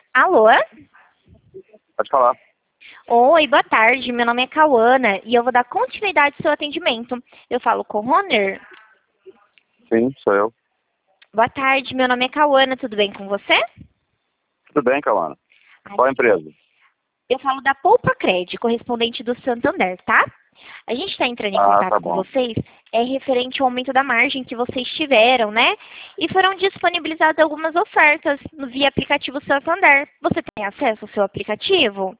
Alô? Pode falar. Oi, boa tarde. Meu nome é Cauana e eu vou dar continuidade ao seu atendimento. Eu falo com o Roner? Sim, sou eu. Boa tarde, meu nome é Cauana. Tudo bem com você? Tudo bem, Cauana? Qual a empresa? Eu falo da Poupa Cred, correspondente do Santander, tá? A gente está entrando em Ah, tá contato com bom. vocês referente ao aumento da margem que vocês tiveram, né? E foram disponibilizadas algumas ofertas via aplicativo Santander. Você tem acesso ao seu aplicativo?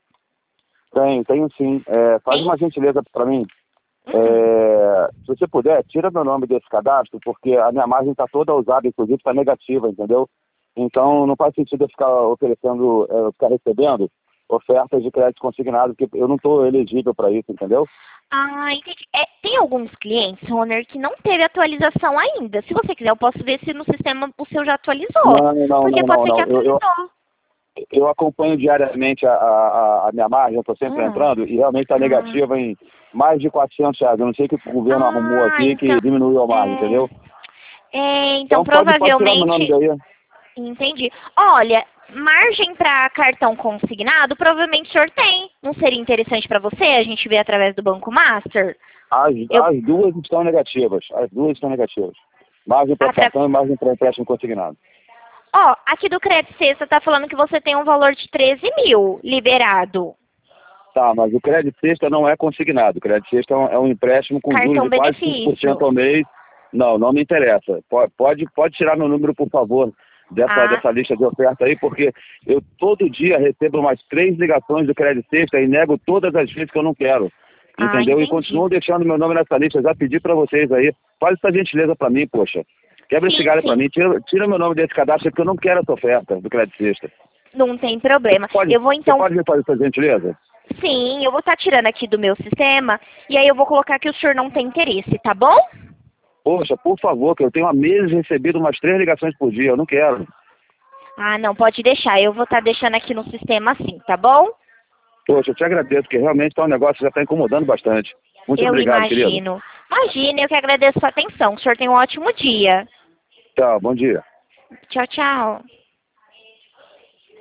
Tenho sim. Faz Tem? uma gentileza para mim. Hum. Se você puder, tira meu nome desse cadastro, porque a minha margem está toda usada, inclusive está negativa, entendeu? Então não faz sentido eu ficar oferecendo, ficar recebendo ofertas de crédito consignado, porque eu não estou elegível para isso, entendeu? Ah, entendi. Tem alguns clientes, Roner, que não teve atualização ainda. Se você quiser, eu posso ver se no sistema o seu já atualizou. Não, não, Porque não, pode não, ser que não. atualizou. Eu acompanho diariamente a minha margem, eu estou sempre Hum. entrando, e realmente está Ah, negativa em mais de R$ 400. Eu não sei o que o governo arrumou ah, aqui então. que diminuiu a margem, É, entendeu? então Então pode tirar meu nome provavelmente. daí. Entendi. Olha, margem para cartão consignado, provavelmente o senhor tem. Não seria interessante para você a gente ver através do Banco Master? As, Eu, as duas estão negativas. As duas estão negativas. Margem para atra- cartão e margem para empréstimo consignado. Ó, aqui do Crédito Sexta tá falando que você tem um valor de 13 mil liberado. Tá, mas o crédito sexta não é consignado. O crédito sexta é um empréstimo com juros Cartão de quase 5% benefício. ao mês. Não, não me interessa. Pode tirar meu número, por favor, Ah, dessa lista de oferta aí, porque eu todo dia recebo umas 3 ligações do crédito sexta e nego todas as vezes que eu não quero. Entendeu? E entendi. continuo deixando meu nome nessa lista. Eu já pedi para vocês aí. Faz essa gentileza para mim, poxa. Quebra esse Sim, galho para sim. mim. Tira meu nome desse cadastro, porque eu não quero essa oferta do crédito sexta. Não tem problema. Eu vou Você então. pode me fazer essa gentileza? Sim, eu vou estar tirando aqui do meu sistema e aí eu vou colocar que o senhor não tem interesse, tá bom? Poxa, por favor, que eu tenho há meses recebido umas 3 ligações por dia. Eu não quero. Ah, não, pode deixar. Eu vou estar deixando aqui no sistema assim, tá bom? Poxa, eu te agradeço, porque realmente tá um negócio que já está incomodando bastante. Muito Eu obrigado, querido. imagino. Imagina, eu que agradeço a sua atenção. O senhor tem um ótimo dia. Tchau, bom dia. Tchau, tchau.